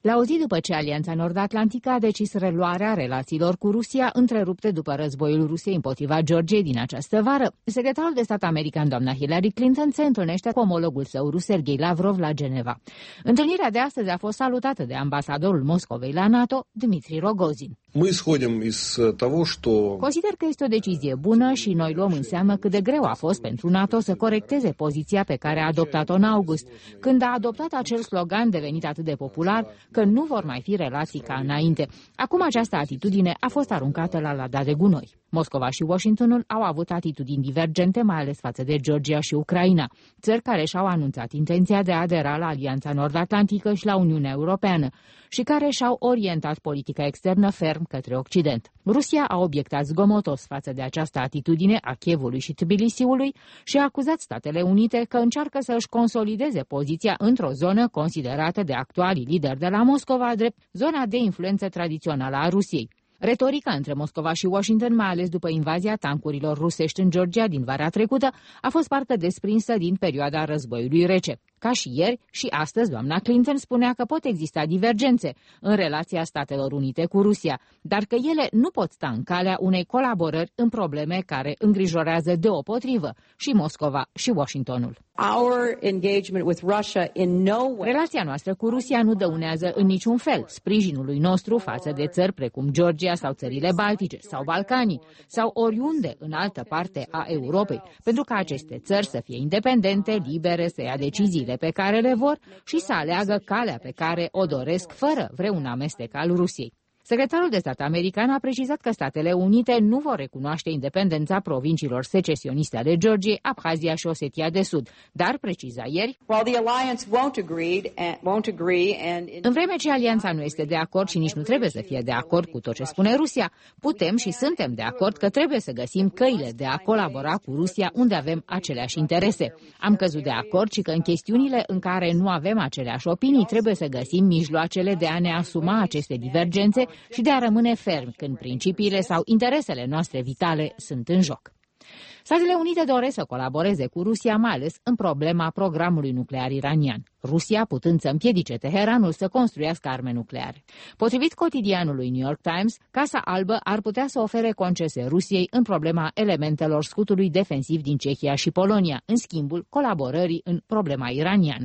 La o zi după ce Alianța Nord-Atlantică a decis reluarea relațiilor cu Rusia, întrerupte după războiul Rusiei împotriva Georgiei din această vară, secretarul de stat american, doamna Hillary Clinton, se întâlnește cu omologul său rus, Sergei Lavrov, la Geneva. Întâlnirea de astăzi a fost salutată de ambasadorul Moscovei la NATO, Dmitri Rogozin. Consider că este o decizie bună și noi luăm în seamă cât de greu a fost pentru NATO să corecteze poziția pe care a adoptat-o în august, când a adoptat acel slogan devenit atât de popular că nu vor mai fi relații ca înainte. Acum această atitudine a fost aruncată la lada de gunoi. Moscova și Washingtonul au avut atitudini divergente, mai ales față de Georgia și Ucraina, țări care și-au anunțat intenția de a adera la Alianța Nord-Atlantică și la Uniunea Europeană și care și-au orientat politica externă ferm către Occident. Rusia a obiectat zgomotos față de această atitudine a Kievului și Tbilisiului și a acuzat Statele Unite că încearcă să își consolideze poziția într-o zonă considerată de actualii lideri de la Moscova drept zona de influență tradițională a Rusiei. Retorica între Moscova și Washington, mai ales după invazia tancurilor rusești în Georgia din vara trecută, a fost parte desprinsă din perioada războiului rece. Ca și ieri, și astăzi, doamna Clinton spunea că pot exista divergențe în relația Statelor Unite cu Rusia, dar că ele nu pot sta în calea unei colaborări în probleme care îngrijorează deopotrivă și Moscova și Washingtonul. Relația noastră cu Rusia nu dăunează în niciun fel sprijinului nostru față de țări precum Georgia sau țările Baltice sau Balcanii sau oriunde în altă parte a Europei, pentru ca aceste țări să fie independente, libere, să ia deciziile pe care le vor și să aleagă calea pe care o doresc fără vreun amestec al Rusiei. Secretarul de stat american a precizat că Statele Unite nu vor recunoaște independența provinciilor secesioniste ale Georgiei, Abhazia și Osetia de Sud, dar preciza ieri, în vreme ce alianța nu este de acord și nici nu trebuie să fie de acord cu tot ce spune Rusia, putem și suntem de acord că trebuie să găsim căile de a colabora cu Rusia unde avem aceleași interese. Am căzut de acord și că în chestiunile în care nu avem aceleași opinii trebuie să găsim mijloacele de a ne asuma aceste divergențe și de a rămâne fermi când principiile sau interesele noastre vitale sunt în joc. Statele Unite doresc să colaboreze cu Rusia, mai ales în problema programului nuclear iranian, Rusia putând să împiedice Teheranul să construiască arme nucleare. Potrivit cotidianului New York Times, Casa Albă ar putea să ofere concese Rusiei în problema elementelor scutului defensiv din Cehia și Polonia, în schimbul colaborării în problema iraniană.